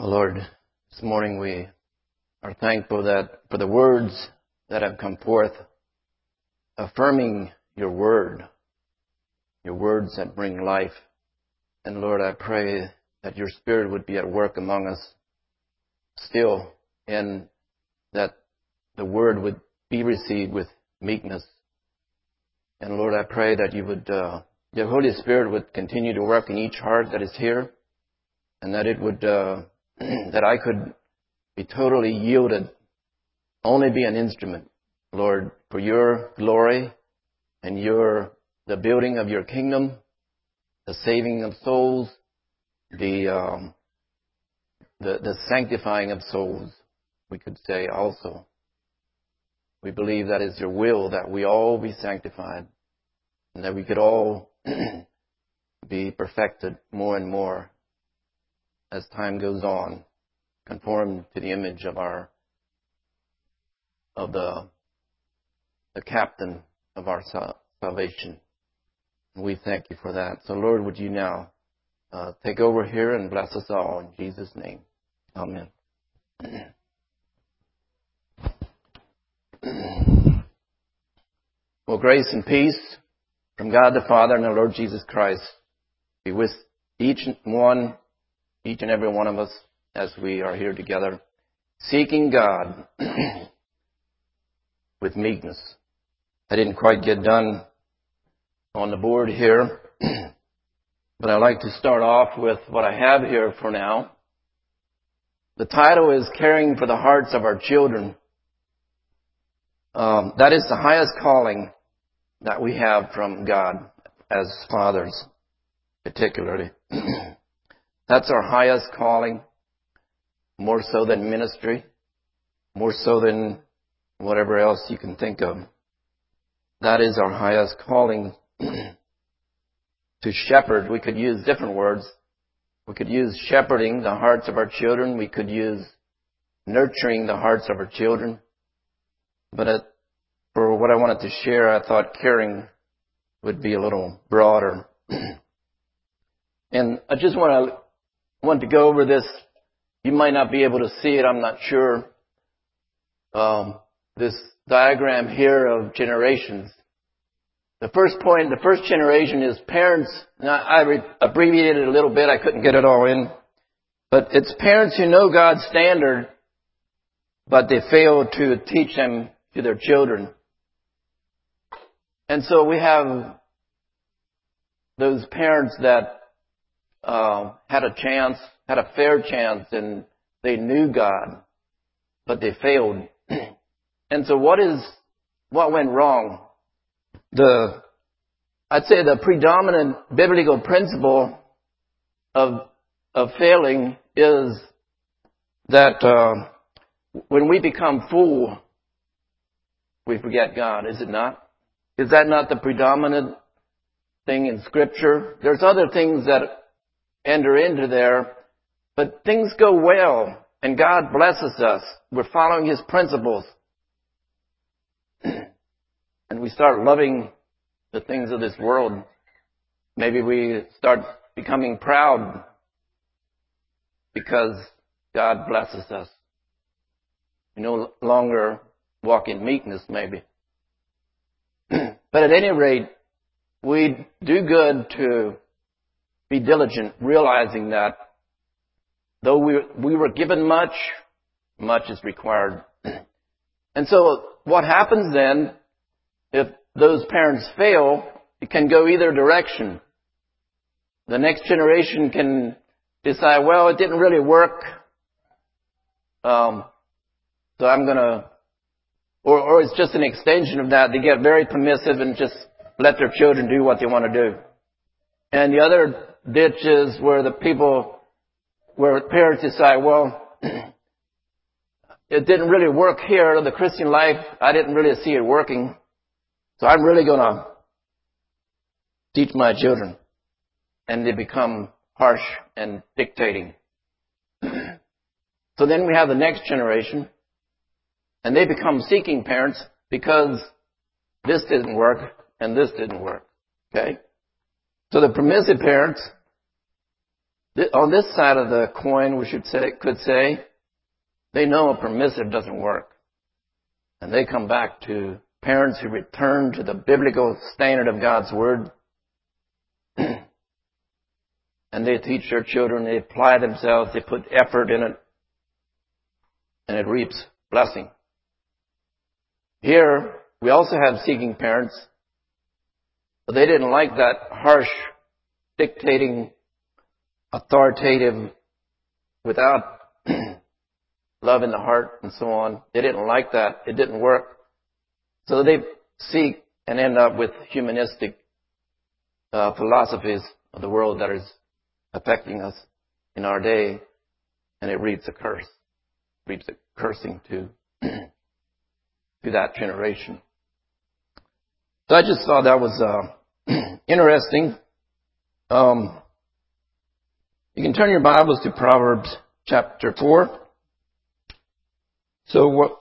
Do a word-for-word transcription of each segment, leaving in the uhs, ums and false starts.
Well, Lord, this morning we are thankful that for the words that have come forth, affirming your word, your words that bring life. And Lord, I pray that your Spirit would be at work among us still, and that the word would be received with meekness. And Lord, I pray that you would, uh, your Holy Spirit would continue to work in each heart that is here, and that it would, uh, that I could be totally yielded, only be an instrument, Lord, for your glory and your, the building of your kingdom, the saving of souls, the, um, the, the sanctifying of souls, we could say also. We believe that is your will, that we all be sanctified, and that we could all be perfected more and more as time goes on, conformed to the image of our, of the, the captain of our salvation. And we thank you for that. So Lord, would you now uh, take over here and bless us all in Jesus' name. Amen. Well, grace and peace from God the Father and the Lord Jesus Christ be with each one, each and every one of us as we are here together, seeking God with meekness. I didn't quite get done on the board here, but I'd like to start off with what I have here for now. The title is Caring for the Hearts of Our Children. Um, that is the highest calling that we have from God as fathers, particularly. That's our highest calling, more so than ministry, more so than whatever else you can think of. That is our highest calling. To shepherd, we could use different words. We could use shepherding the hearts of our children. We could use nurturing the hearts of our children. But it, for what I wanted to share, I thought caring would be a little broader. And I just want to want to go over this. You might not be able to see it. I'm not sure. Um, this diagram here of generations. The first point, the first generation is parents. Now, I re- abbreviated it a little bit. I couldn't get it all in. But it's parents who know God's standard, but they fail to teach them to their children. And so we have those parents that uh, had a chance, had a fair chance, and they knew God, but they failed. And so what is, what went wrong? The, I'd say the predominant biblical principle of, of failing is that, uh, when we become full, we forget God, is it not? Is that not the predominant thing in Scripture? There's other things that enter into there, but things go well, and God blesses us. We're following His principles. And we start loving the things of this world. Maybe we start becoming proud because God blesses us. We no longer walk in meekness, maybe. But at any rate, we do good to be diligent, realizing that though we, we were given much, much is required. And so what happens then, if those parents fail, it can go either direction. The next generation can decide, well, it didn't really work, um, so I'm going to, or, or it's just an extension of that. They get very permissive and just let their children do what they want to do. And the other ditch is where the people, where parents decide, well, it didn't really work here. The Christian life, I didn't really see it working. So I'm really going to teach my children. And they become harsh and dictating. So then we have the next generation. And they become seeking parents because this didn't work and this didn't work. Okay? So the permissive parents th- on this side of the coin, we should say, could say, they know a permissive doesn't work. And they come back to parents who return to the biblical standard of God's Word. And they teach their children, they apply themselves, they put effort in it, and it reaps blessing. Here, we also have seeking parents, but they didn't like that harsh, dictating, authoritative, without love in the heart and so on. They didn't like that. It didn't work. So they seek and end up with humanistic uh, philosophies of the world that is affecting us in our day, and it reaps a curse, reaps a cursing to to that generation. So I just thought that was uh, interesting. Um, you can turn your Bibles to Proverbs chapter four. So what,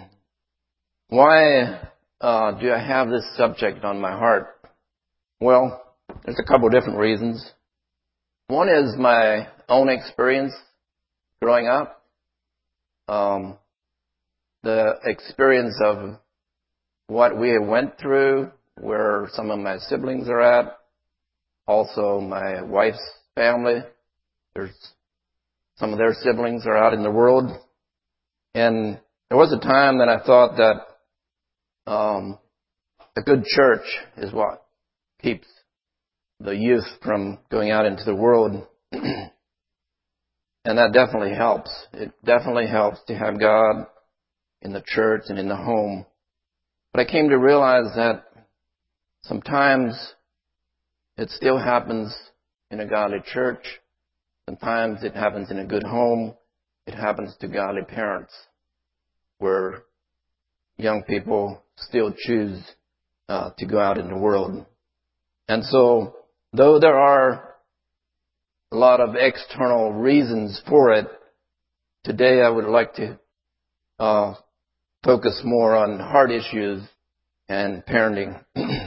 why uh, do I have this subject on my heart? Well, there's a couple of different reasons. One is my own experience growing up. Um, the experience of what we went through, where some of my siblings are at. Also, my wife's family. There's some of their siblings are out in the world. And there was a time that I thought that um, a good church is what keeps the youth from going out into the world. And that definitely helps. It definitely helps to have God in the church and in the home. But I came to realize that sometimes it still happens in a godly church. Sometimes it happens in a good home. It happens to godly parents, where young people still choose uh, to go out in the world. And so, though there are a lot of external reasons for it, today I would like to uh, focus more on heart issues and parenting.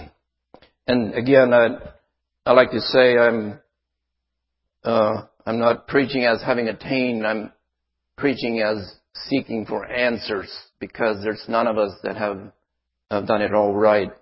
And again, I I like to say I'm uh, I'm not preaching as having attained. I'm preaching as seeking for answers, because there's none of us that have, have done it all right.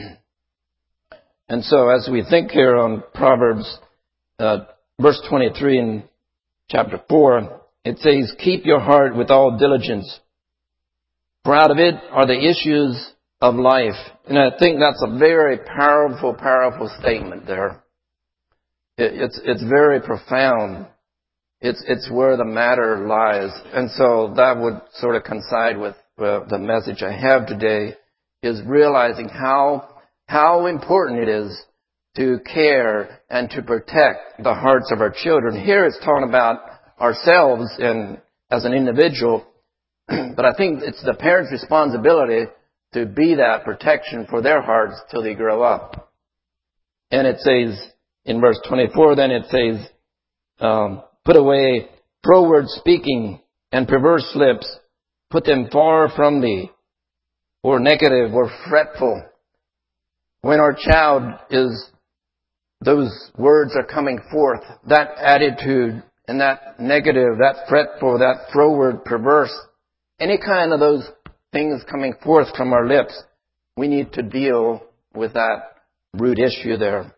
And so as we think here on Proverbs, uh, verse twenty-three in chapter four, it says, "Keep your heart with all diligence, for out of it are the issues of life." And I think that's a very powerful, powerful statement there. It, it's, it's very profound. It's, it's where the matter lies. And so that would sort of coincide with uh, the message I have today, is realizing how, how important it is to care and to protect the hearts of our children. Here it's talking about ourselves and as an individual, but I think it's the parents' responsibility to be that protection for their hearts till they grow up. And it says in verse twenty-four, then it says, um, "Put away froward speaking and perverse lips. Put them far from thee," or negative or fretful. When our child is, those words are coming forth, that attitude and that negative, that fretful, that froward, perverse, any kind of those things coming forth from our lips, we need to deal with that root issue there.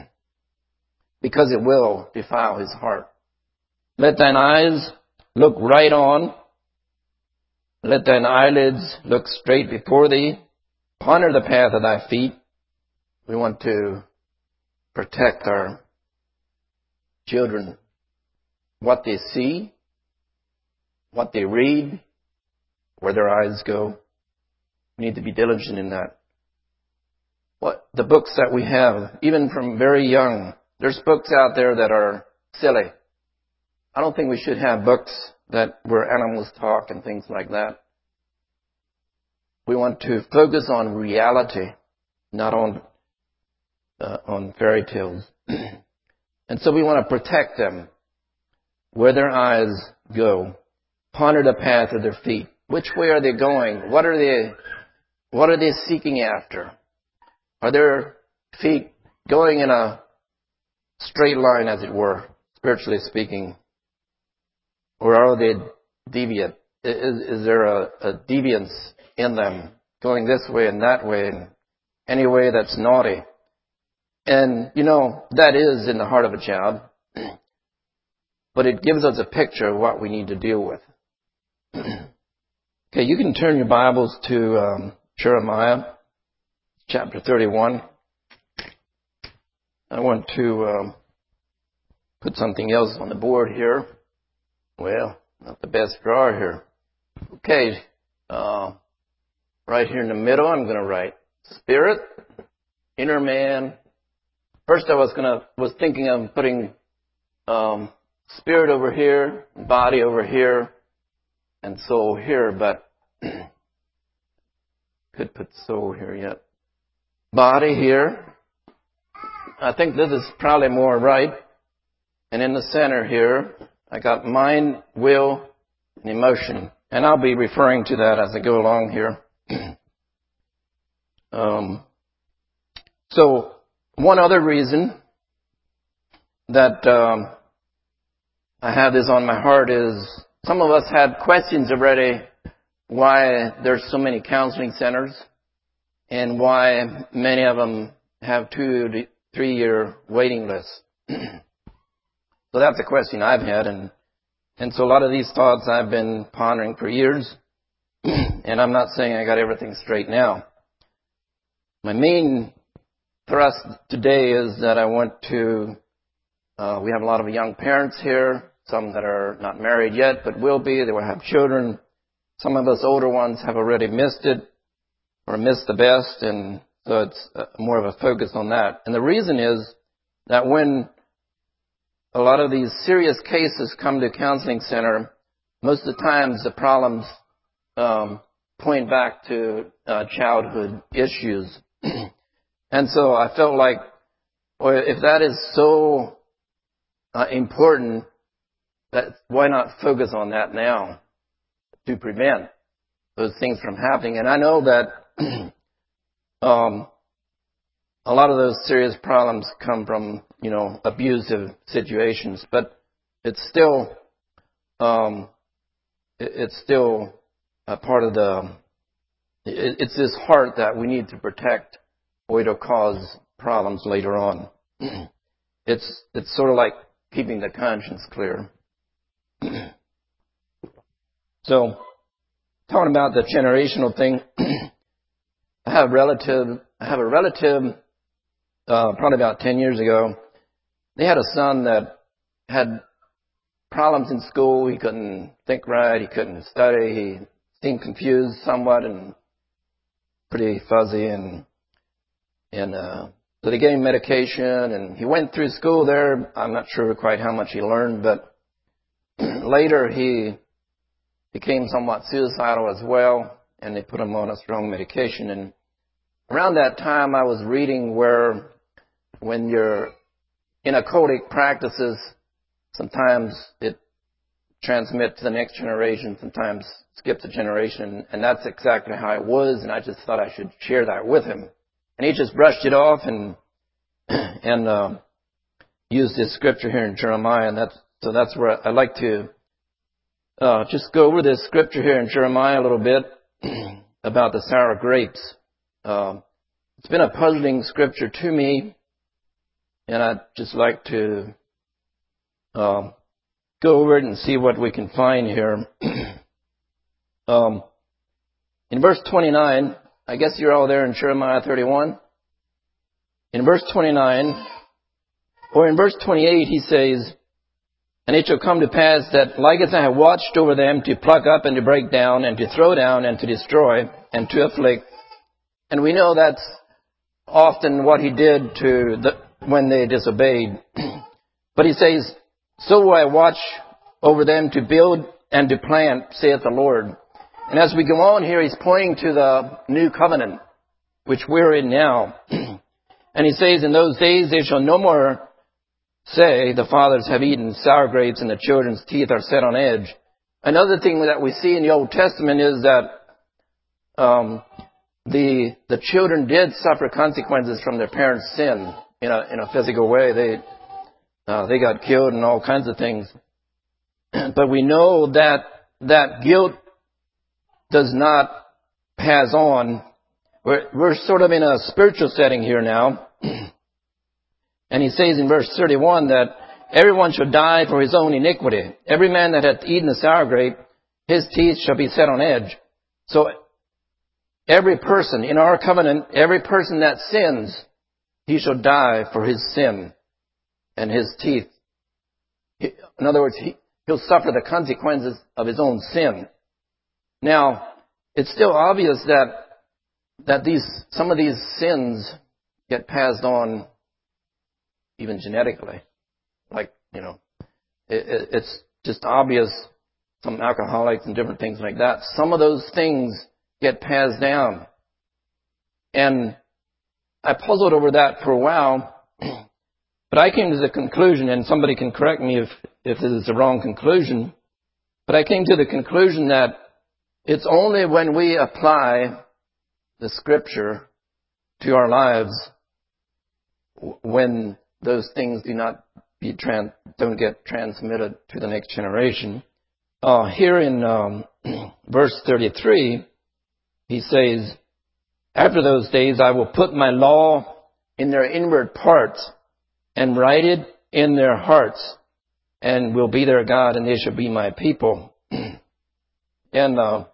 Because it will defile his heart. "Let thine eyes look right on. Let thine eyelids look straight before thee. Ponder the path of thy feet." We want to protect our children. What they see, what they read, where their eyes go. We need to be diligent in that. What the books that we have, even from very young, there's books out there that are silly. I don't think we should have books that where animals talk and things like that. We want to focus on reality, not on uh, on fairy tales. And so we want to protect them where their eyes go. Ponder the path of their feet. Which way are they going? What are they, what are they seeking after? Are their feet going in a straight line, as it were, spiritually speaking? Or are they deviant? Is, is there a, a deviance in them, going this way and that way, and any way that's naughty? And, you know, that is in the heart of a child. But it gives us a picture of what we need to deal with. Okay, you can turn your Bibles to um, Jeremiah chapter thirty-one. I want to um, put something else on the board here. Well, not the best drawer here. Okay, uh, right here in the middle, I'm going to write spirit, inner man. First, I was going to was thinking of putting um, spirit over here, body over here, and soul here, but could put soul here yet. Body here. I think this is probably more right. And in the center here, I got mind, will, and emotion. And I'll be referring to that as I go along here. um, so, one other reason that um, I have this on my heart is some of us had questions already why there's so many counseling centers and why many of them have two to three year waiting lists. So that's a question I've had, and and so a lot of these thoughts I've been pondering for years, and I'm not saying I got everything straight now. My main thrust today is that I want to, uh, we have a lot of young parents here, some that are not married yet, but will be, they will have children. Some of us older ones have already missed it, or missed the best, and so it's more of a focus on that. And the reason is that when a lot of these serious cases come to counseling center, most of the times the problems um, point back to uh, childhood issues. And so I felt like, well, if that is so uh, important, that why not focus on that now to prevent those things from happening? And I know that um, a lot of those serious problems come from, you know, abusive situations, but it's still, um, it, it's still a part of the, it, it's this heart that we need to protect, or it'll cause problems later on. It's, it's sort of like keeping the conscience clear. So, talking about the generational thing, I have a relative, I have a relative, uh, probably about ten years ago. They had a son that had problems in school. He couldn't think right. He couldn't study. He seemed confused somewhat and pretty fuzzy. And, and, uh, so they gave him medication, and he went through school there. I'm not sure quite how much he learned, but later he became somewhat suicidal as well, and they put him on a strong medication. And around that time, I was reading where when you're in occultic practices, sometimes it transmits to the next generation, sometimes skips a generation, and that's exactly how it was, and I just thought I should share that with him. And he just brushed it off and and uh, used this scripture here in Jeremiah, and that's so that's where I'd like to uh, just go over this scripture here in Jeremiah a little bit about the sour grapes. Uh, it's been a puzzling scripture to me, and I'd just like to uh, go over it and see what we can find here. um, in verse twenty-nine, I guess you're all there in Jeremiah thirty-one. In verse twenty-nine, or in verse twenty-eight, he says, "And it shall come to pass that, like as I have watched over them to pluck up and to break down and to throw down and to destroy and to afflict." And we know that's often what he did to the, when they disobeyed. But he says, "So will I watch over them to build and to plant, saith the Lord." And as we go on here, he's pointing to the new covenant, which we're in now. And he says, "In those days they shall no more say, the fathers have eaten sour grapes and the children's teeth are set on edge." Another thing that we see in the Old Testament is that um, the the children did suffer consequences from their parents' sin in a in a physical way. They Uh, they got killed and all kinds of things. But we know that that guilt does not pass on. We're, we're sort of in a spiritual setting here now. And he says in verse thirty-one that everyone shall die for his own iniquity. Every man that hath eaten the sour grape, his teeth shall be set on edge. So every person in our covenant, every person that sins, he shall die for his sin and his teeth. In other words, he, he'll suffer the consequences of his own sin. Now, it's still obvious that that these some of these sins get passed on even genetically. Like, you know, it, it, it's just obvious, some alcoholics and different things like that. Some of those things get passed down. And I puzzled over that for a while, but I came to the conclusion, and somebody can correct me if, if this is the wrong conclusion, but I came to the conclusion that it's only when we apply the Scripture to our lives when those things do not be trans, don't get transmitted to the next generation. Uh, here in um, verse thirty-three, he says, after those days I will put my law in their inward parts and write it in their hearts, and will be their God, and they shall be my people. And uh,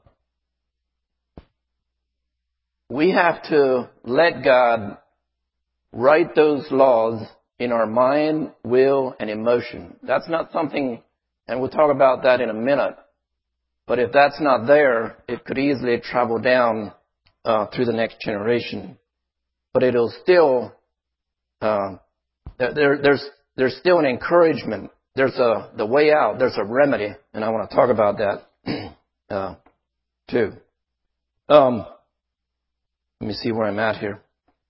we have to let God write those laws in our mind, will, and emotion. That's not something, and we'll talk about that in a minute, but if that's not there, it could easily travel down uh, through the next generation. But it'll still, uh, there, there's there's still an encouragement. There's a the way out. There's a remedy, and I want to talk about that uh, too. Um, let me see where I'm at here.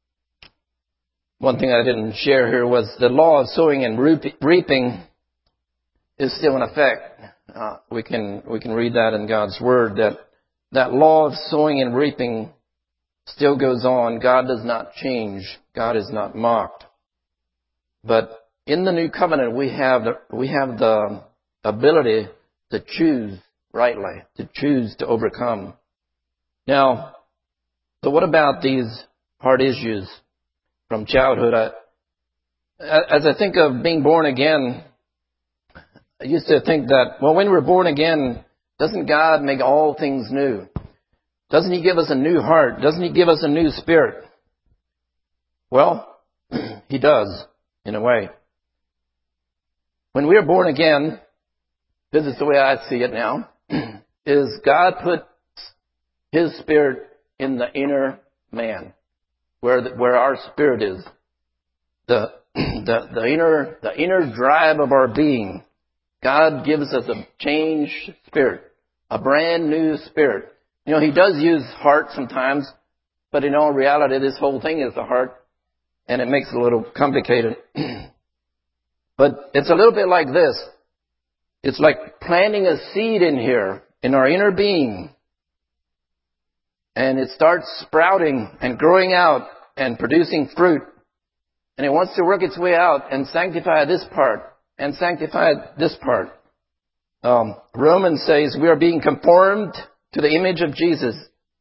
One thing I didn't share here was the law of sowing and reaping is still in effect. Uh, we can we can read that in God's Word, that that law of sowing and reaping still goes on. God does not change. God is not mocked. But in the new covenant, we have the, we have the ability to choose rightly, to choose to overcome. Now, so what about these hard issues from childhood? I, as I think of being born again, I used to think that, well, when we're born again, doesn't God make all things new? Doesn't He give us a new heart? Doesn't He give us a new spirit? Well, He does, in a way. When we are born again, this is the way I see it now, is God put His Spirit in the inner man, where the, where our spirit is, the the the inner the inner drive of our being. God gives us a changed spirit, a brand new spirit. You know, He does use heart sometimes, but in all reality, this whole thing is the heart, and it makes it a little complicated. But it's a little bit like this. It's like planting a seed in here, in our inner being, and it starts sprouting and growing out and producing fruit. And it wants to work its way out and sanctify this part and sanctify this part. Um, Romans says we are being conformed to the image of Jesus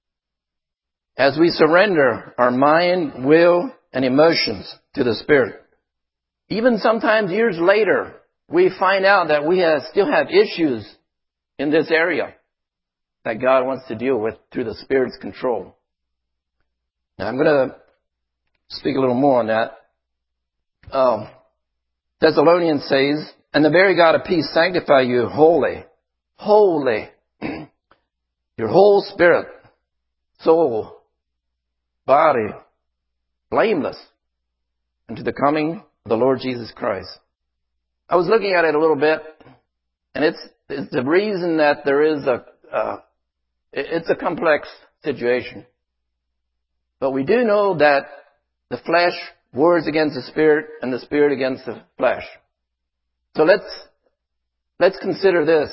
as we surrender our mind, will, and emotions to the Spirit. Even sometimes years later, we find out that we have, still have issues in this area that God wants to deal with through the Spirit's control. Now, I'm going to speak a little more on that. Um, Thessalonians says, and the very God of peace sanctify you wholly, wholly, your whole spirit, soul, body, blameless, unto the coming of the Lord Jesus Christ. I was looking at it a little bit, and it's, it's the reason that there is a, uh, it's a complex situation. But we do know that the flesh wars against the Spirit and the Spirit against the flesh. So let's, let's consider this.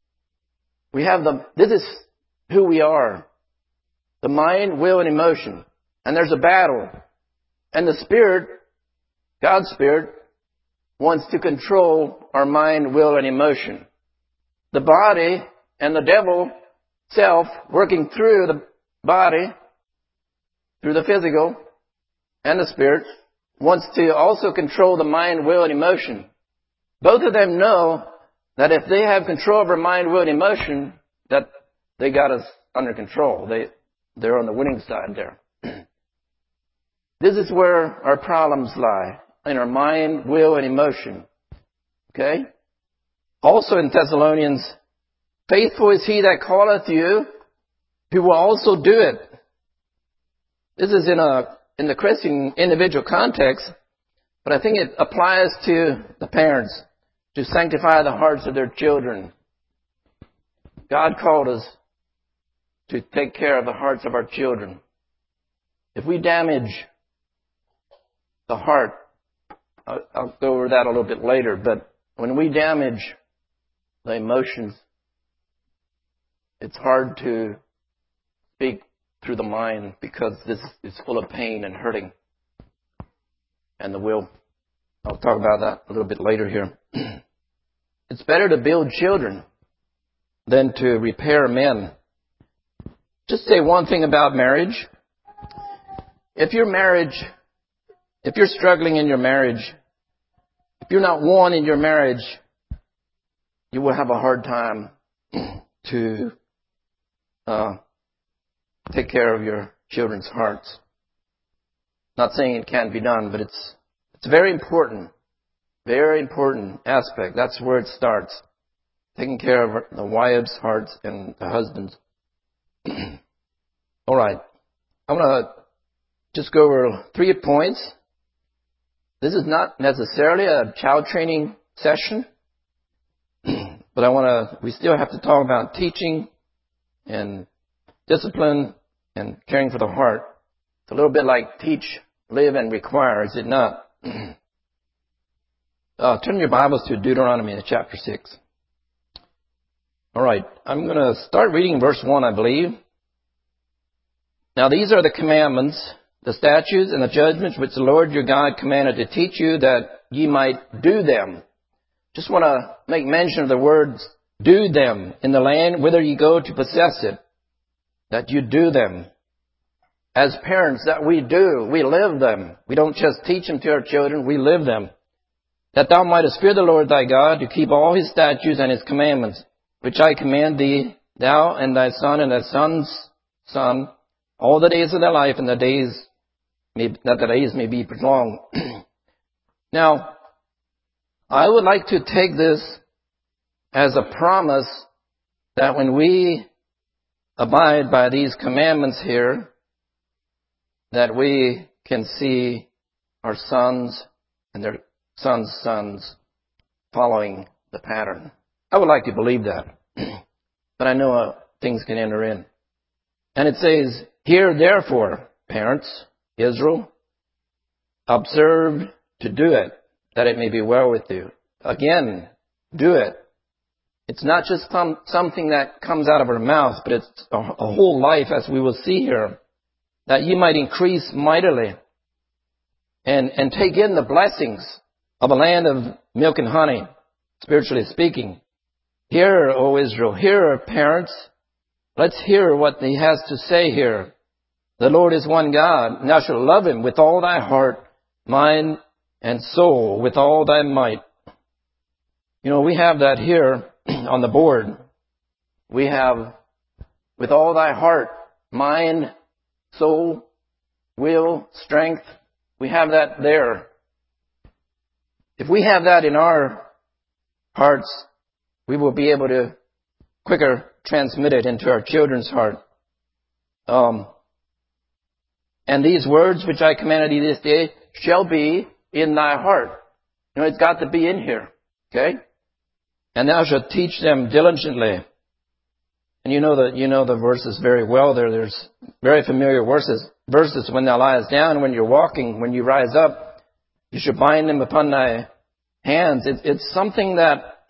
We have the, this is who we are. The mind, will, and emotion. And there's a battle. And the Spirit, God's Spirit, wants to control our mind, will, and emotion. The body and the devil self working through the body, through the physical and the spirit, wants to also control the mind, will, and emotion. Both of them know that if they have control over mind, will, and emotion, that they got us under control. They, they're on the winning side there. This is where our problems lie, in our mind, will, and emotion. Okay? Also in Thessalonians, faithful is he that calleth you, who will also do it. This is in a in the Christian individual context, but I think it applies to the parents to sanctify the hearts of their children. God called us to take care of the hearts of our children. If we damage the heart, I'll, I'll go over that a little bit later, but when we damage the emotions, it's hard to speak through the mind because this is full of pain and hurting. And the will. I'll talk about that a little bit later here. It's better to build children than to repair men. Just say one thing about marriage. If your marriage, if you're struggling in your marriage, if you're not one in your marriage, you will have a hard time to uh, take care of your children's hearts. Not saying it can't be done, but it's it's very important, very important aspect. That's where it starts. Taking care of the wives' hearts and the husbands. All right. I'm going to just go over three points. This is not necessarily a child training session, but I want to, we still have to talk about teaching and discipline and caring for the heart. It's a little bit like teach, live, and require, is it not? uh, turn your Bibles to Deuteronomy chapter six. All right, I'm going to start reading verse one, I believe. Now these are the commandments, the statutes, and the judgments which the Lord your God commanded to teach you, that ye might do them. Just want to make mention of the words, do them, in the land whither ye go to possess it, that you do them. As parents, that we do, we live them. We don't just teach them to our children, we live them. That thou mightest fear the Lord thy God, to keep all his statutes and his commandments, which I command thee, thou and thy son and thy son's son, all the days of thy life, and the days may, that the days may be prolonged. Now, I would like to take this as a promise that when we abide by these commandments here, that we can see our sons and their sons' sons following the pattern. I would like to believe that, but I know uh, things can enter in. And it says, hear therefore, parents, Israel, observe to do it, that it may be well with you. Again, do it. It's not just some, something that comes out of our mouth, but it's a, a whole life, as we will see here, that ye might increase mightily and, and take in the blessings of a land of milk and honey, spiritually speaking. Hear, O Israel, hear, parents. Let's hear what he has to say here. The Lord is one God, and thou shalt love him with all thy heart, mind, and soul, with all thy might. You know, we have that here on the board. We have with all thy heart, mind, soul, will, strength. We have that there. If we have that in our hearts, we will be able to quicker transmit it into our children's heart. Um, and these words which I commanded thee this day shall be in thy heart. You know, it's got to be in here. Okay? And thou shalt teach them diligently. And you know the, you know the verses very well there. There's very familiar verses. Verses, when thou liest down, when you're walking, when you rise up, you should bind them upon thy hands. It, it's something that,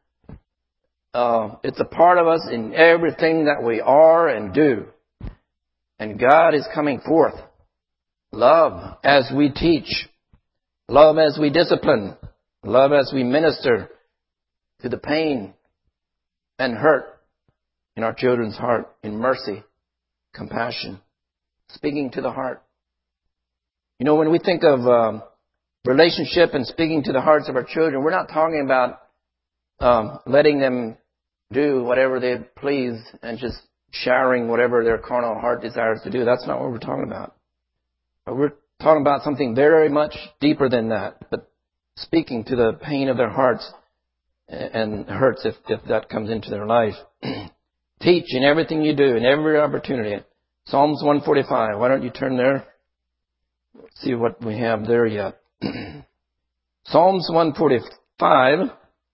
uh, it's a part of us in everything that we are and do. And God is coming forth. Love as we teach. Love as we discipline. Love as we minister to the pain and hurt in our children's heart, in mercy, compassion, speaking to the heart. You know, when we think of um, relationship and speaking to the hearts of our children, we're not talking about um, letting them do whatever they please and just showering whatever their carnal heart desires to do. That's not what we're talking about. But we're talking about something very much deeper than that, but speaking to the pain of their hearts and hurts if, if that comes into their life. Teach in everything you do, in every opportunity. Psalms one forty-five. Why don't you turn there? Let's see what we have there yet. Psalms one forty-five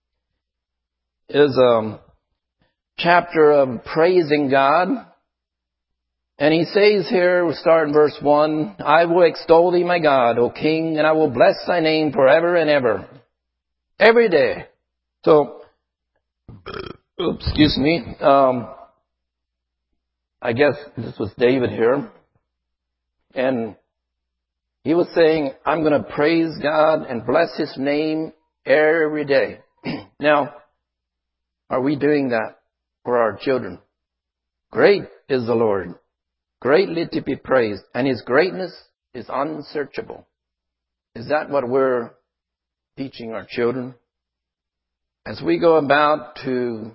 is a chapter of praising God. And he says here, we'll start in verse one, I will extol thee, my God, O King, and I will bless thy name forever and ever. Every day. So, oops, excuse me. Um, I guess this was David here. And he was saying, I'm going to praise God and bless his name every day. Now, are we doing that for our children? Great is the Lord, greatly to be praised, and his greatness is unsearchable. Is that what we're teaching our children? As we go about to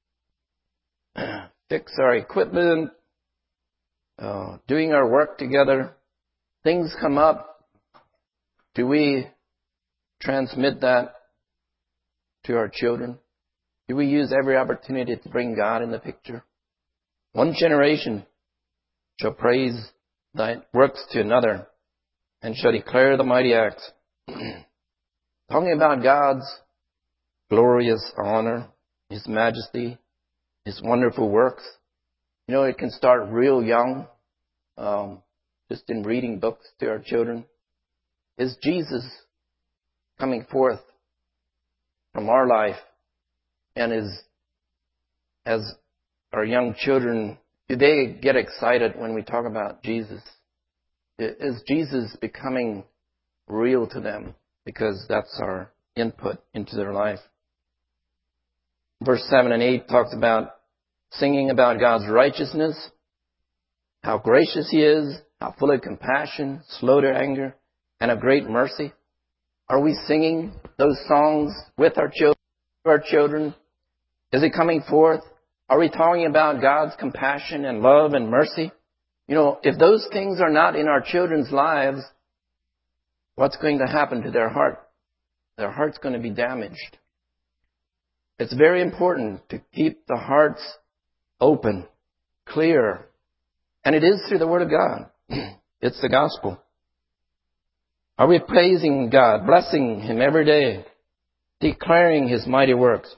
fix our equipment, uh, doing our work together, things come up, do we transmit that to our children? Do we use every opportunity to bring God in the picture? One generation shall praise thy works to another and shall declare the mighty acts. Talking about God's glorious honor, his majesty, his wonderful works. You know, it can start real young, um, just in reading books to our children. Is Jesus coming forth from our life? And is, as our young children, do they get excited when we talk about Jesus? Is Jesus becoming real to them? Because that's our input into their life. Verse seven and eight talks about singing about God's righteousness, how gracious he is, how full of compassion, slow to anger, and of great mercy. Are we singing those songs with our children? Our children? Is it coming forth? Are we talking about God's compassion and love and mercy? You know, if those things are not in our children's lives, what's going to happen to their heart? Their heart's going to be damaged. It's very important to keep the hearts open, clear. And it is through the Word of God. It's the gospel. Are we praising God, blessing him every day, declaring his mighty works?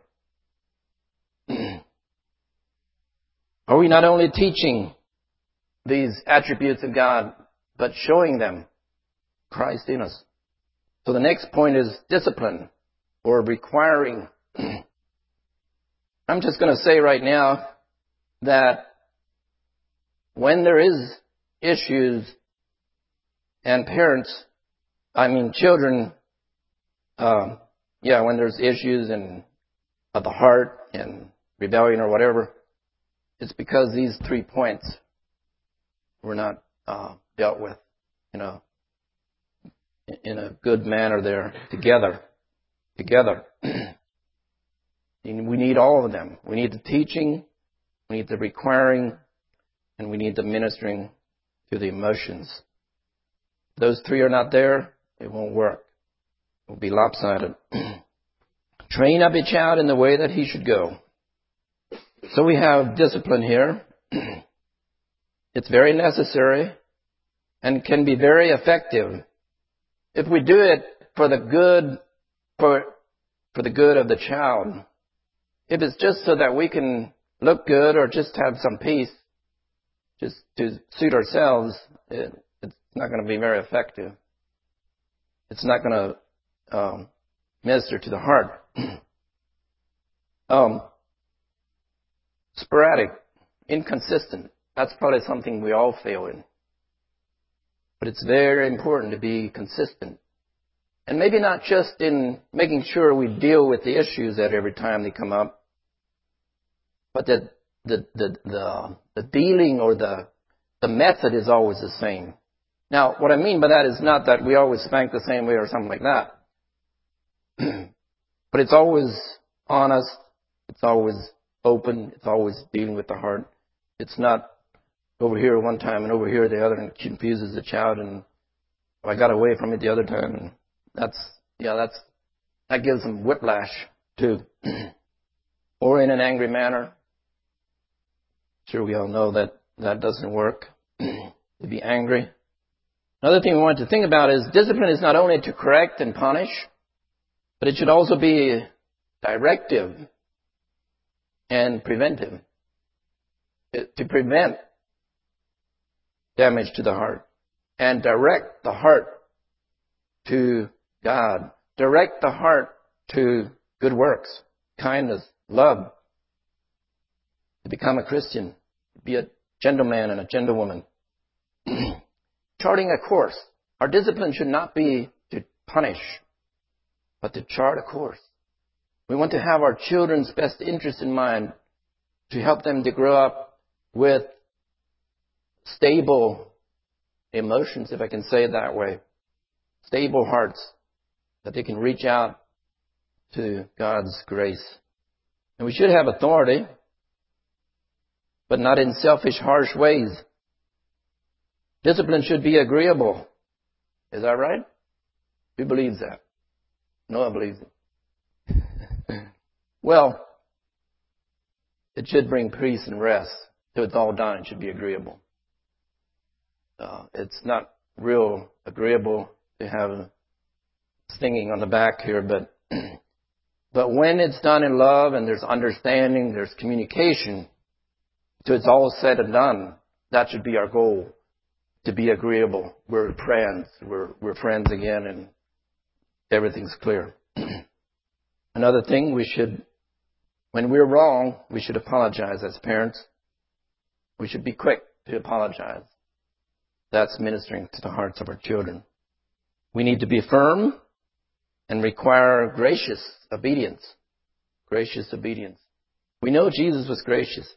Are we not only teaching these attributes of God, but showing them Christ in us? So the next point is discipline or requiring. I'm just going to say right now that when there is issues and parents, I mean children, um, yeah, when there's issues and of the heart and rebellion or whatever, it's because these three points were not uh, dealt with, you know, in a good manner there together. Together. We need all of them. We need the teaching, we need the requiring, and we need the ministering to the emotions. If those three are not there, it won't work. It will be lopsided. Train up a child in the way that he should go. So we have discipline here. It's very necessary and can be very effective if we do it for the good, for, for the good of the child. If it's just so that we can look good or just have some peace, just to suit ourselves, it, it's not going to be very effective. It's not going to um, minister to the heart. um, sporadic, inconsistent. That's probably something we all fail in. But it's very important to be consistent. And maybe not just in making sure we deal with the issues that every time they come up, but that the, the, the, the dealing or the, the method is always the same. Now, what I mean by that is not that we always spank the same way or something like that. But it's always honest. It's always open. It's always dealing with the heart. It's not over here one time and over here the other, and it confuses the child, and I got away from it the other time. And that's, yeah, that's, that gives them whiplash too. Or in an angry manner. Sure, we all know that that doesn't work. To be angry. Another thing we want to think about is discipline is not only to correct and punish, but it should also be directive and preventive. To prevent damage to the heart and direct the heart to God. Direct the heart to good works, kindness, love. To become a Christian, be a gentleman and a gentlewoman. Charting a course. Our discipline should not be to punish, but to chart a course. We want to have our children's best interest in mind, to help them to grow up with stable emotions, if I can say it that way. Stable hearts, that they can reach out to God's grace. And we should have authority, but not in selfish, harsh ways. Discipline should be agreeable. Is that right? Who believes that? Noah believes it. Well, it should bring peace and rest. So it's all done. It should be agreeable. Uh, it's not real agreeable to have stinging on the back here, but but when it's done in love and there's understanding, there's communication, so it's all said and done, that should be our goal, to be agreeable. We're friends. We're we're friends again, and everything's clear. Another thing, we should, when we're wrong, we should apologize as parents. We should be quick to apologize. That's ministering to the hearts of our children. We need to be firm and require gracious obedience. Gracious obedience. We know Jesus was gracious.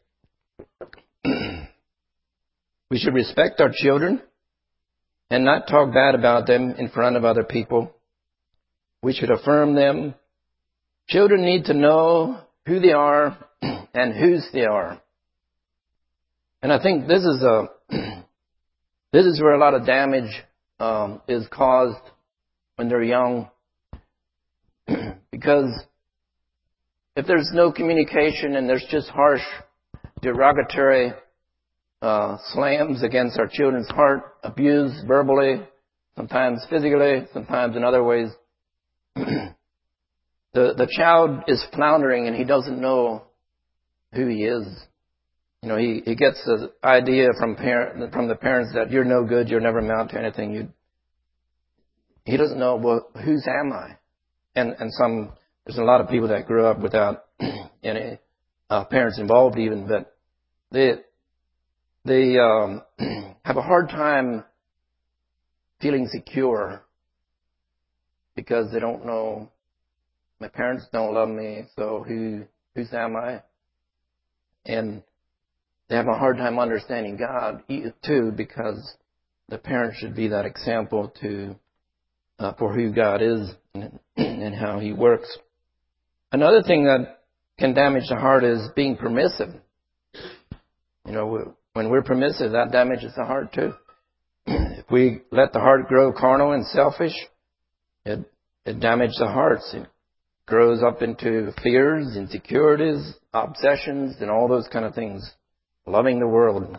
We should respect our children and not talk bad about them in front of other people. We should affirm them. Children need to know who they are and whose they are. And I think this is a this is where a lot of damage um, is caused when they're young. Because if there's no communication and there's just harsh, derogatory uh, slams against our children's heart, abuse verbally, sometimes physically, sometimes in other ways, the the child is floundering and he doesn't know who he is. You know, he, he gets the idea from parent, from the parents that you're no good, you'll never amount to anything. You, he doesn't know, well, whose am I? And and some there's a lot of people that grew up without any uh, parents involved even, but they they um, have a hard time feeling secure because they don't know. My parents don't love me, so who whose am I? And they have a hard time understanding God too, because the parents should be that example to uh, for who God is and, and how He works. Another thing that can damage the heart is being permissive. You know, when we're permissive, that damages the heart too. If we let the heart grow carnal and selfish, it it damages the hearts. It grows up into fears, insecurities, obsessions, and all those kind of things. Loving the world.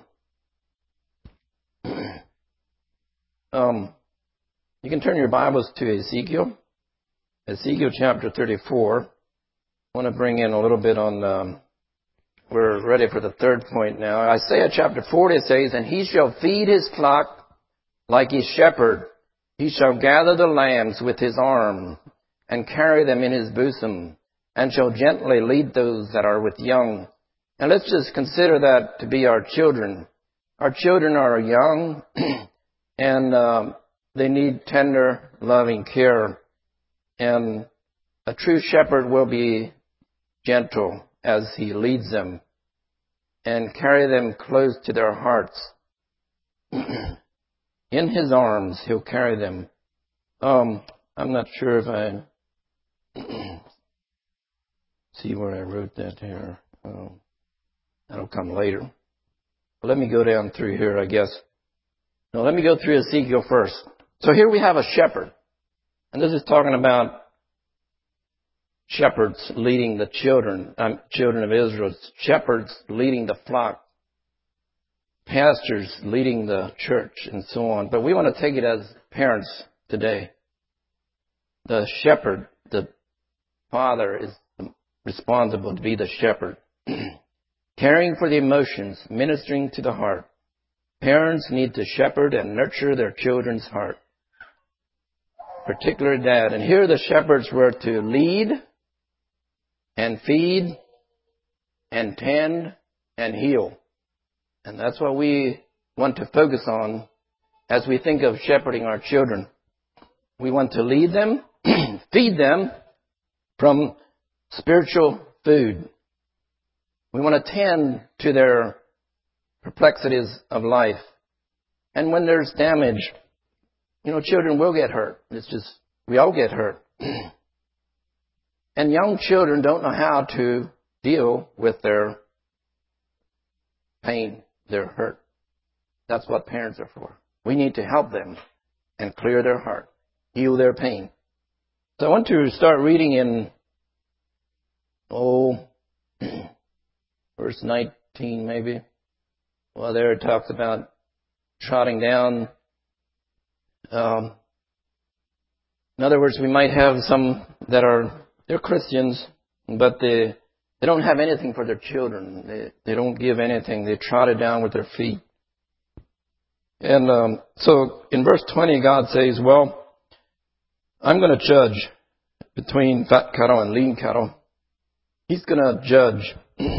um, you can turn your Bibles to Ezekiel. Ezekiel chapter thirty-four. I want to bring in a little bit on, um, we're ready for the third point now. Isaiah chapter forty says, "And he shall feed his flock like a shepherd. He shall gather the lambs with his arm and carry them in his bosom, and shall gently lead those that are with young." And let's just consider that to be our children. Our children are young, and um, they need tender, loving care. And a true shepherd will be gentle as he leads them and carry them close to their hearts. In his arms, he'll carry them. Um, I'm not sure if I see where I wrote that here. Um, that'll come later. Let me go down through here, I guess. No, let me go through Ezekiel first. So here we have a shepherd. And this is talking about shepherds leading the children, um, children of Israel. Shepherds leading the flock. Pastors leading the church and so on. But we want to take it as parents today. The shepherd, the father is responsible to be the shepherd. Caring for the emotions, ministering to the heart. Parents need to shepherd and nurture their children's heart. Particularly dad. And here the shepherds were to lead and feed and tend and heal. And that's what we want to focus on as we think of shepherding our children. We want to lead them, feed them from spiritual food. We want to tend to their perplexities of life. And when there's damage, you know, children will get hurt. It's just, we all get hurt. And young children don't know how to deal with their pain, their hurt. That's what parents are for. We need to help them and clear their heart, heal their pain. So I want to start reading in, oh, verse nineteen maybe. Well, there it talks about trotting down. Um, in other words, we might have some that are, they're Christians, but they, they don't have anything for their children. They, they don't give anything. They trot it down with their feet. And um, so in verse twenty, God says, well, I'm going to judge between fat cattle and lean cattle. He's going to judge.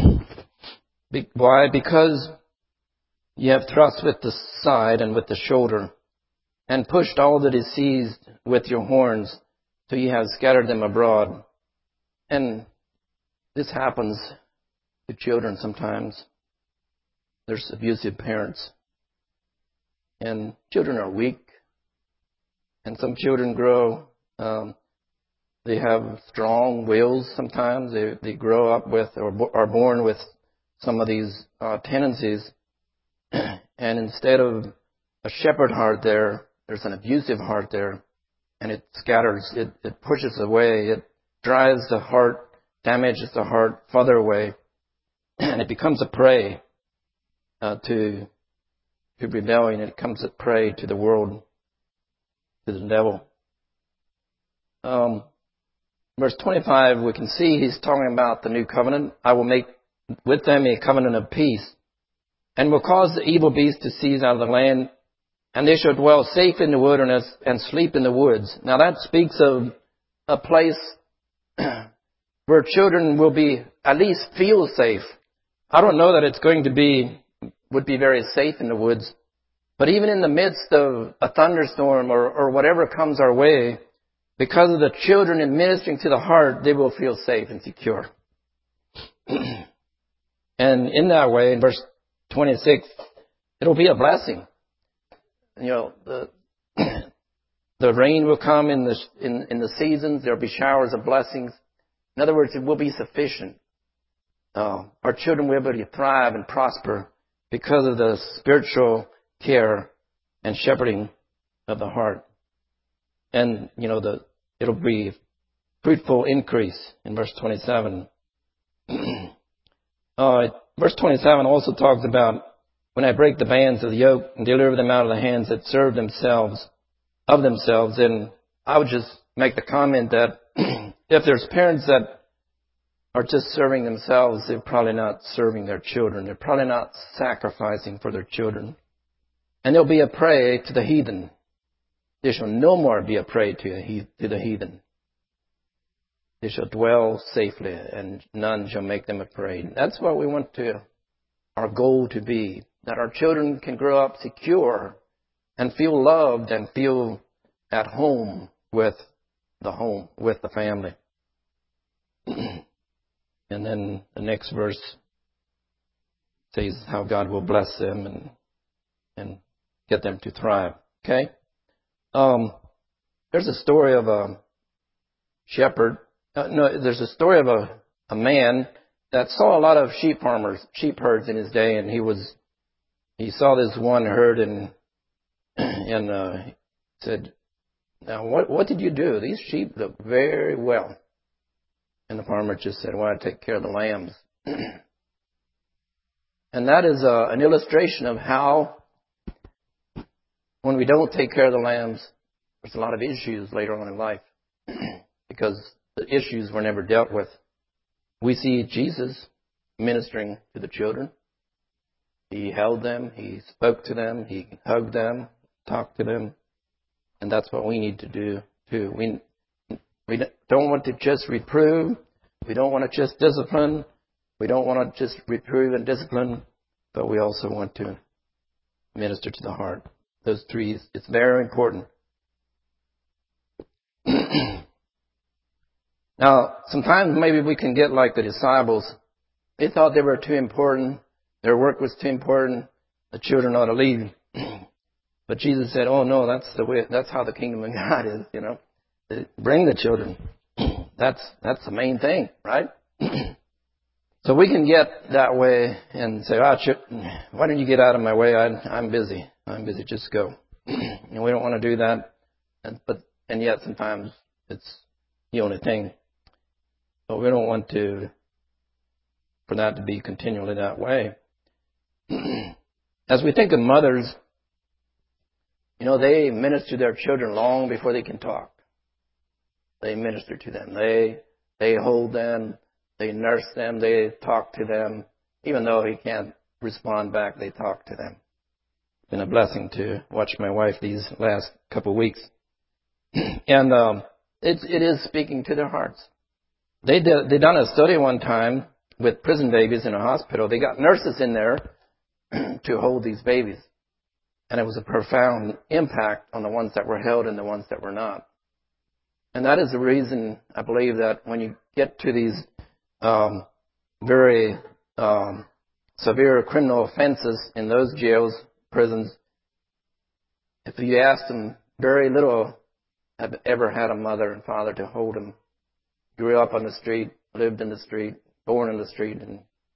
Be- why? Because you have thrust with the side and with the shoulder, and pushed all that is seized with your horns, till you have scattered them abroad. And this happens to children sometimes. There's abusive parents. And children are weak. And some children grow, um, they have strong wills sometimes. They, they grow up with or bo- are born with some of these uh, tendencies. And instead of a shepherd heart there, there's an abusive heart there. And it scatters, it, it pushes away, it drives the heart, damages the heart farther away. And it becomes a prey uh, to, to rebellion. It becomes a prey to the world, to the devil. Um, verse twenty-five, we can see he's talking about the new covenant. I will make with them a covenant of peace, and will cause the evil beast to cease out of the land, and they shall dwell safe in the wilderness and sleep in the woods. Now that speaks of a place where children will be, at least feel safe. I don't know that it's going to be, would be very safe in the woods, but even in the midst of a thunderstorm or, or whatever comes our way, because of the children administering to the heart, they will feel safe and secure. And in that way, in verse twenty-six, it'll be a blessing. You know, the the rain will come in the in, in the seasons. There'll be showers of blessings. In other words, it will be sufficient. Uh, our children will be able to thrive and prosper because of the spiritual care and shepherding of the heart. And you know, the it'll be fruitful increase in verse twenty-seven. uh, verse twenty-seven also talks about when I break the bands of the yoke and deliver them out of the hands that serve themselves of themselves. And I would just make the comment that if there's parents that are just serving themselves, they're probably not serving their children. They're probably not sacrificing for their children. And they'll be a prey to the heathen. They shall no more be a prey to the heathen. They shall dwell safely, and none shall make them afraid. That's what we want to, our goal to be, that our children can grow up secure and feel loved and feel at home with the home, with the family. And then the next verse says how God will bless them and and get them to thrive. Okay? Um, there's a story of a shepherd. Uh, no, there's a story of a, a man that saw a lot of sheep farmers, sheep herds in his day, and he was he saw this one herd and and uh, said, "Now, what what did you do? These sheep look very well." And the farmer just said, "Well, I take care of the lambs." And that is uh, an illustration of how, when we don't take care of the lambs, there's a lot of issues later on in life because the issues were never dealt with. We see Jesus ministering to the children. He held them, he spoke to them, he hugged them, talked to them, and that's what we need to do too. We we don't want to just reprove, we don't want to just discipline, we don't want to just reprove and discipline, but we also want to minister to the heart. Those three, it's very important. Now, sometimes maybe we can get like the disciples. They thought they were too important. Their work was too important. The children ought to leave. But Jesus said, "Oh no, that's the way. That's how the kingdom of God is. You know, bring the children. That's that's the main thing, right?" So we can get that way and say, "Ah, oh, why don't you get out of my way? I, I'm busy. I'm busy. Just go." And we don't want to do that. And, but and yet sometimes it's the only thing. But we don't want to for that to be continually that way. As we think of mothers, you know, they minister to their children long before they can talk. They minister to them. They they hold them. They nurse them. They talk to them. Even though he can't respond back, they talk to them. It's been a blessing to watch my wife these last couple of weeks. And um, it, it is speaking to their hearts. They did, they done a study one time with prison babies in a hospital. They got nurses in there to hold these babies. And it was a profound impact on the ones that were held and the ones that were not. And that is the reason I believe that when you get to these um, very um, severe criminal offenses in those jails, prisons, if you ask them, very little have ever had a mother and father to hold them. Grew up on the street, lived in the street, born in the street, and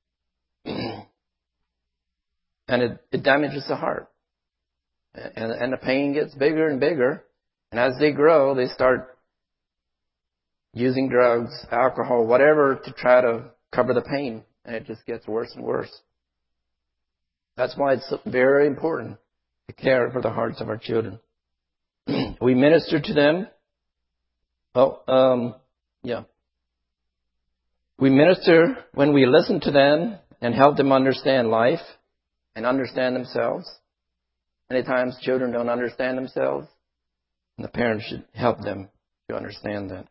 and it, it damages the heart. And, and the pain gets bigger and bigger. And as they grow, they start using drugs, alcohol, whatever to try to cover the pain. And it just gets worse and worse. That's why it's very important to care for the hearts of our children. We minister to them. Oh, um, yeah. We minister when we listen to them and help them understand life and understand themselves. Many times children don't understand themselves, and the parents should help them to understand that.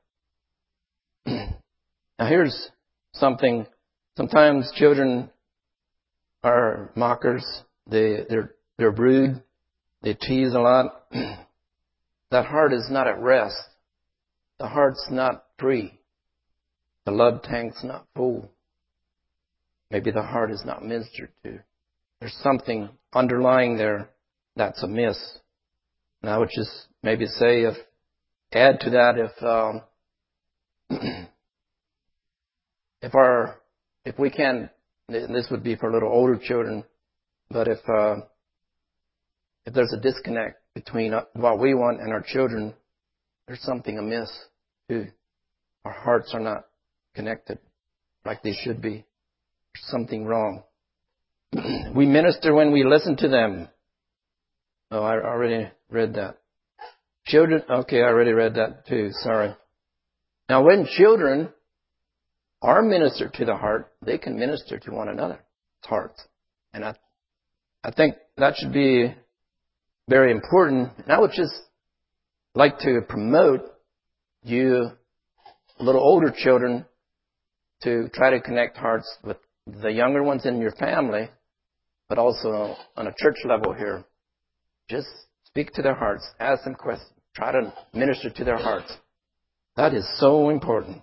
Now here's something. Sometimes children are mockers. They, they're, they're rude. They tease a lot. That heart is not at rest. The heart's not free. The love tank's not full. Maybe the heart is not ministered to. There's something underlying there that's amiss. And I would just maybe say, if add to that, if um, if our if we can, and this would be for little older children, but if uh, if there's a disconnect between what we want and our children, there's something amiss too. Our hearts are not connected like they should be. There's something wrong. We minister when we listen to them. Oh, I already read that. Children, okay, I already read that too. Sorry. Now, when children are ministered to the heart, they can minister to one another's hearts. And I, I think that should be very important. And I would just like to promote you, little older children, to try to connect hearts with the younger ones in your family, but also on a church level here. Just speak to their hearts. Ask them questions. Try to minister to their hearts. That is so important.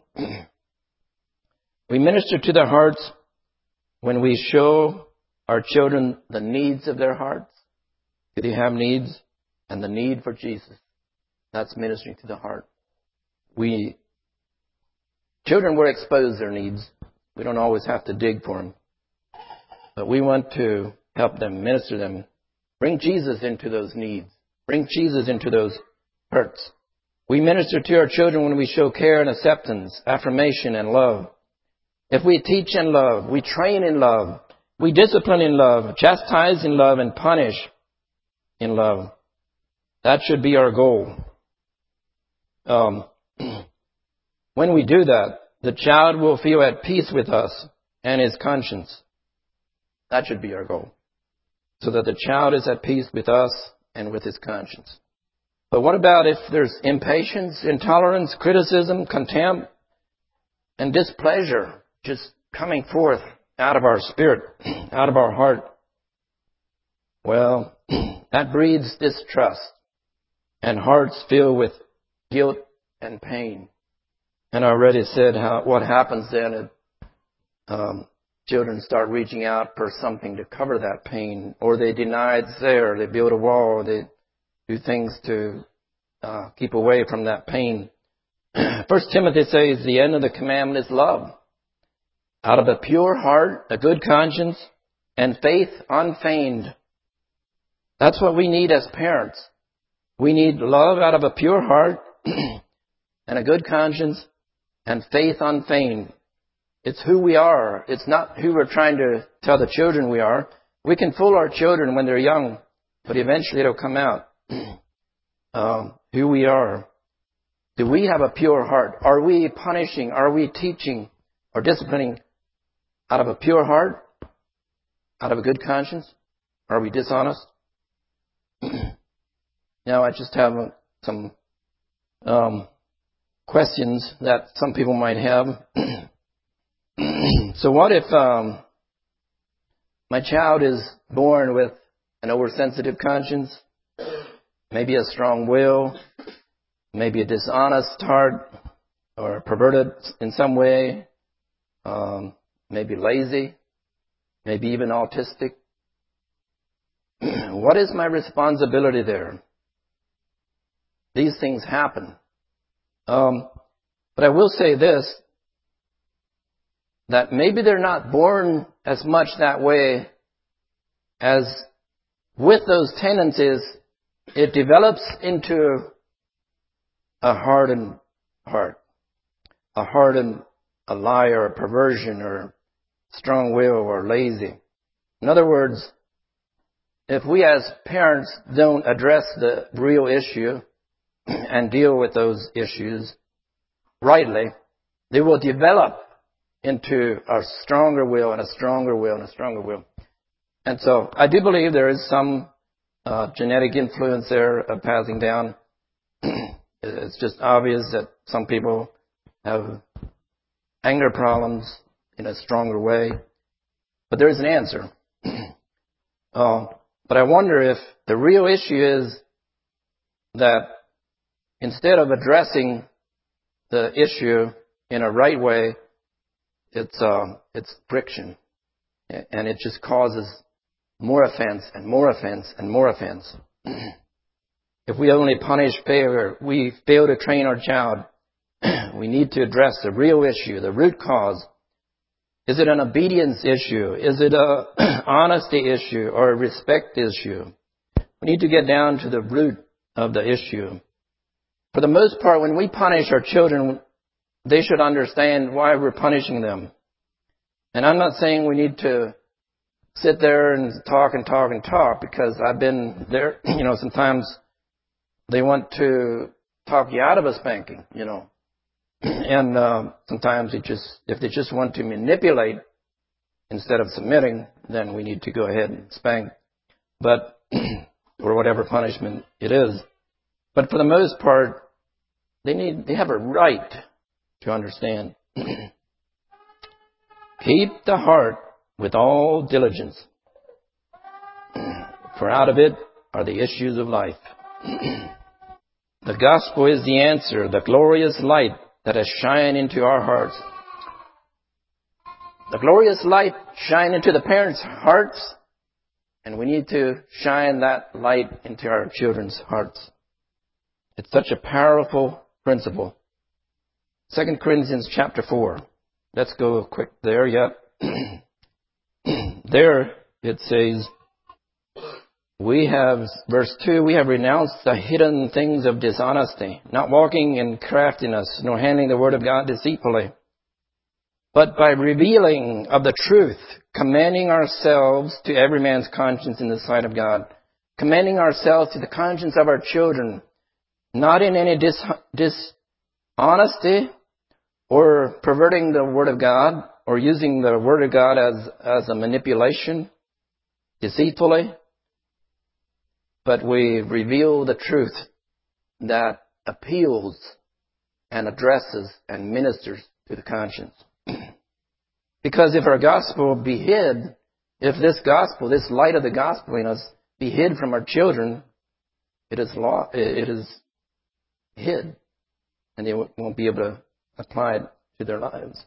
We minister to their hearts when we show our children the needs of their hearts. Do they have needs? And the need for Jesus. That's ministering to the heart. We, children will expose their needs. We don't always have to dig for them. But we want to help them, minister them. Bring Jesus into those needs. Bring Jesus into those hurts. We minister to our children when we show care and acceptance, affirmation and love. If we teach in love, we train in love, we discipline in love, chastise in love, and punish in love. That should be our goal. Um, when we do that, the child will feel at peace with us and his conscience. That should be our goal. So that the child is at peace with us and with his conscience. But what about if there's impatience, intolerance, criticism, contempt, and displeasure just coming forth out of our spirit, out of our heart? Well, that breeds distrust and hearts filled with guilt and pain. And I already said how what happens then is um, children start reaching out for something to cover that pain, or they deny it's there, they build a wall, or they do things to uh, keep away from that pain. First Timothy says the end of the commandment is love. Out of a pure heart, a good conscience, and faith unfeigned. That's what we need as parents. We need love out of a pure heart and a good conscience and faith unfeigned. It's who we are. It's not who we're trying to tell the children we are. We can fool our children when they're young, but eventually it'll come out. um, who we are. Do we have a pure heart? Are we punishing? Are we teaching or disciplining out of a pure heart? Out of a good conscience? Are we dishonest? Now, I just have some um, questions that some people might have. So what if um, my child is born with an oversensitive conscience, maybe a strong will, maybe a dishonest heart, or perverted in some way, um, maybe lazy, maybe even autistic? What is my responsibility there? These things happen. Um, but I will say this, that maybe they're not born as much that way as with those tendencies, it develops into a hardened heart, a hardened, a liar, a perversion, or strong will, or lazy. In other words, if we as parents don't address the real issue and deal with those issues rightly, they will develop into a stronger will and a stronger will and a stronger will. And so I do believe there is some uh, genetic influence there of passing down. It's just obvious that some people have anger problems in a stronger way. But there is an answer. uh, but I wonder if the real issue is that instead of addressing the issue in a right way, it's um, it's friction, and it just causes more offense and more offense and more offense. If we only punish failure, we fail to train our child. We need to address the real issue, the root cause. Is it an obedience issue? Is it a honesty issue or a respect issue? We need to get down to the root of the issue. For the most part, when we punish our children, they should understand why we're punishing them. And I'm not saying we need to sit there and talk and talk and talk, because I've been there. You know, sometimes they want to talk you out of a spanking, you know. And uh, sometimes it just, if they just want to manipulate instead of submitting, then we need to go ahead and spank. But, or whatever punishment it is. But for the most part, they need, they have a right to understand. Keep the heart with all diligence, for out of it are the issues of life. The gospel is the answer, the glorious light that has shined into our hearts. The glorious light shine into the parents' hearts, and we need to shine that light into our children's hearts. It's such a powerful principle. Second Corinthians chapter four. Let's go quick there, yeah. There it says, we have, verse two, we have renounced the hidden things of dishonesty, not walking in craftiness, nor handling the word of God deceitfully, but by revealing of the truth, commending ourselves to every man's conscience in the sight of God, commending ourselves to the conscience of our children, not in any dis, dishonesty or perverting the word of God or using the word of God as, as a manipulation, deceitfully, but we reveal the truth that appeals and addresses and ministers to the conscience. Because if our gospel be hid, if this gospel, this light of the gospel in us be hid from our children, it is law, it is hid, and they won't be able to apply it to their lives.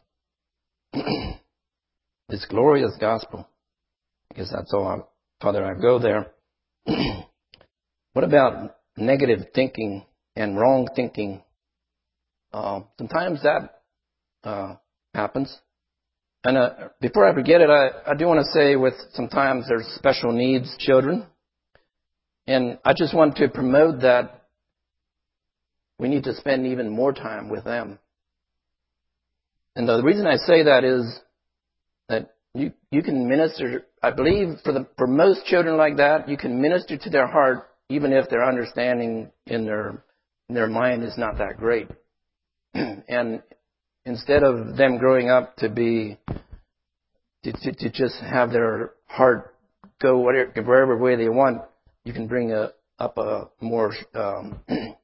This glorious gospel. I guess that's all. I'm, Father, I go there. What about negative thinking and wrong thinking? Uh, sometimes that uh, happens. And uh, before I forget it, I, I do want to say with sometimes there's special needs children. And I just want to promote that we need to spend even more time with them. And the reason I say that is that you, you can minister, I believe for the, for most children like that, you can minister to their heart even if their understanding in their, in their mind is not that great. And instead of them growing up to be, to, to, to just have their heart go whatever, wherever way they want, you can bring a, up a more, um,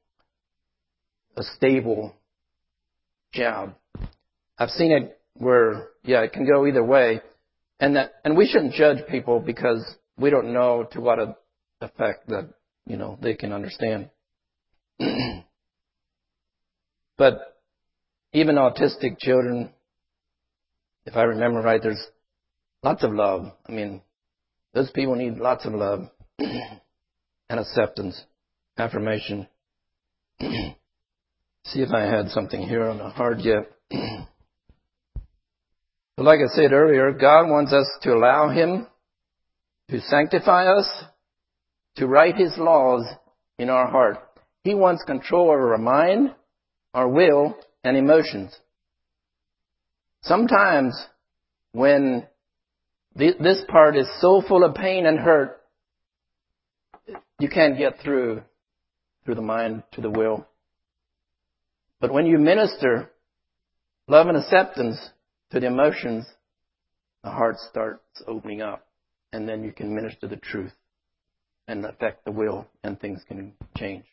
a stable child. I've seen it where, yeah, it can go either way. And that, and we shouldn't judge people because we don't know to what a effect that, you know, they can understand. But even autistic children, if I remember right, there's lots of love. I mean, those people need lots of love and acceptance, affirmation. See if I had something here on the heart yet. But like I said earlier, God wants us to allow Him to sanctify us, to write His laws in our heart. He wants control over our mind, our will, and emotions. Sometimes when th- this part is so full of pain and hurt, you can't get through through the mind to the will. But when you minister love and acceptance to the emotions, the heart starts opening up, and then you can minister the truth and affect the will, and things can change.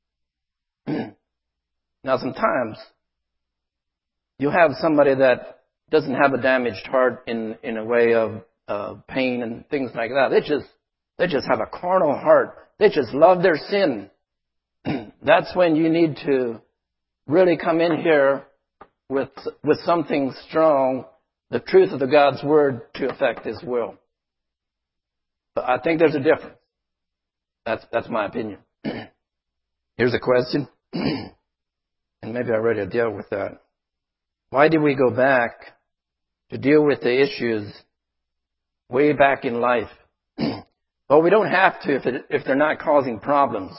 Now, sometimes you have somebody that doesn't have a damaged heart in, in a way of uh, pain and things like that. They just they just have a carnal heart. They just love their sin. That's when you need to really come in here with with something strong, the truth of the God's Word to affect His will. But I think there's a difference. That's that's my opinion. Here's a question, and maybe I already dealt with that. Why did we go back to deal with the issues way back in life? Well, we don't have to if, it, if they're not causing problems.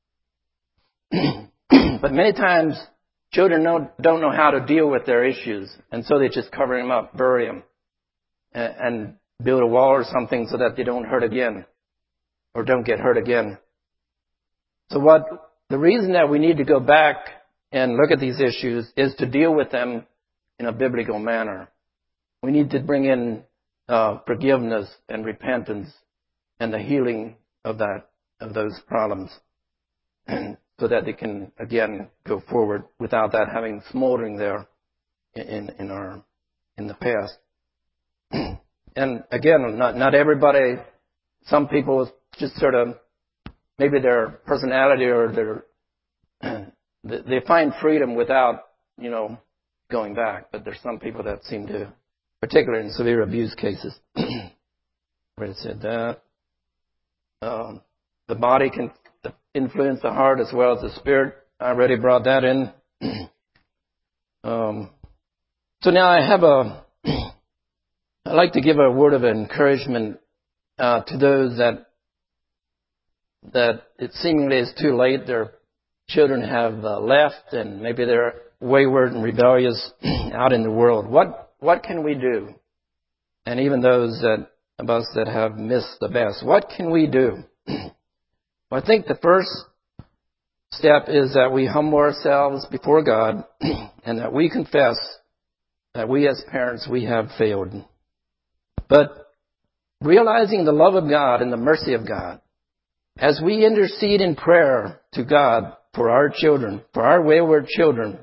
But many times, children know, don't know how to deal with their issues, and so they just cover them up, bury them, and, and build a wall or something so that they don't hurt again, or don't get hurt again. So what the reason that we need to go back and look at these issues is to deal with them in a biblical manner. We need to bring in uh, forgiveness and repentance and the healing of that of those problems, so that they can again go forward without that having smoldering there in in our in the past. And again, not not everybody. Some people just sort of maybe their personality or their they find freedom without, you know, going back. But there's some people that seem to, particularly in severe abuse cases, where it said that um, the body can influence the heart as well as the spirit. I already brought that in. um, so now I have a, I'd like to give a word of encouragement uh, to those that that it seemingly is too late. Their children have uh, left, and maybe they're wayward and rebellious out in the world. What what can we do? And even those that of us that have missed the best, what can we do? Well, I think the first step is that we humble ourselves before God and that we confess that we as parents, we have failed. But realizing the love of God and the mercy of God, as we intercede in prayer to God for our children, for our wayward children,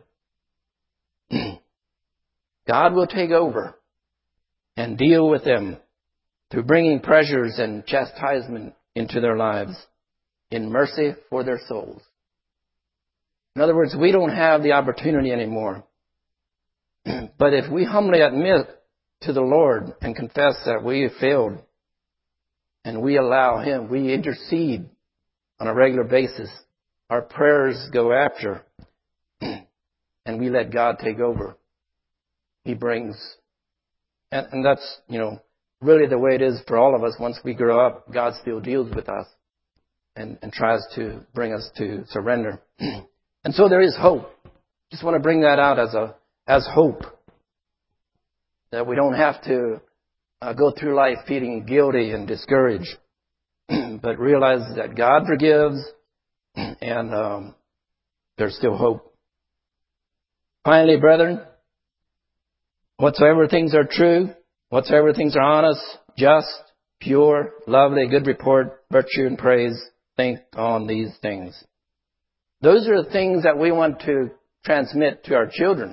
God will take over and deal with them through bringing pressures and chastisement into their lives in mercy for their souls. In other words, we don't have the opportunity anymore. But if we humbly admit to the Lord and confess that we have failed, and we allow Him, we intercede on a regular basis, our prayers go after, and we let God take over, He brings, and, and that's, you know, really the way it is for all of us. Once we grow up, God still deals with us and, and tries to bring us to surrender. And so there is hope. Just want to bring that out as a as hope. That we don't have to uh, go through life feeling guilty and discouraged, but realize that God forgives and um, there's still hope. Finally, brethren, whatsoever things are true, whatsoever things are honest, just, pure, lovely, good report, virtue and praise, think on these things. Those are the things that we want to transmit to our children.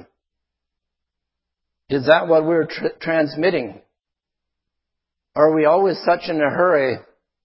Is that what we're tr- transmitting? Are we always such in a hurry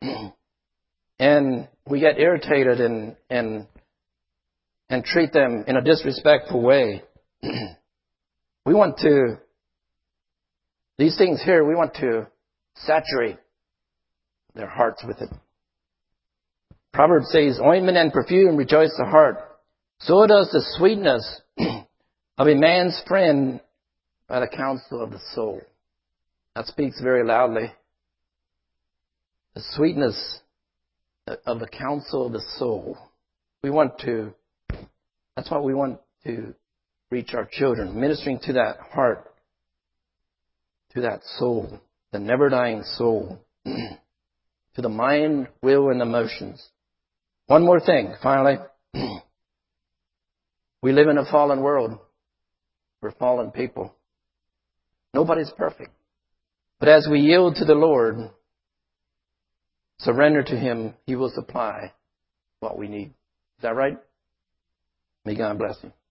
and we get irritated and, and, and treat them in a disrespectful way? We want to, these things here, we want to saturate their hearts with it. Proverbs says, ointment and perfume rejoice the heart. So does the sweetness of a man's friend by the counsel of the soul. That speaks very loudly. The sweetness of the counsel of the soul. We want to, that's what we want to reach our children, ministering to that heart, to that soul, the never-dying soul, to the mind, will, and emotions. One more thing, finally. We live in a fallen world. We're fallen people. Nobody's perfect. But as we yield to the Lord, surrender to Him, He will supply what we need. Is that right? May God bless you.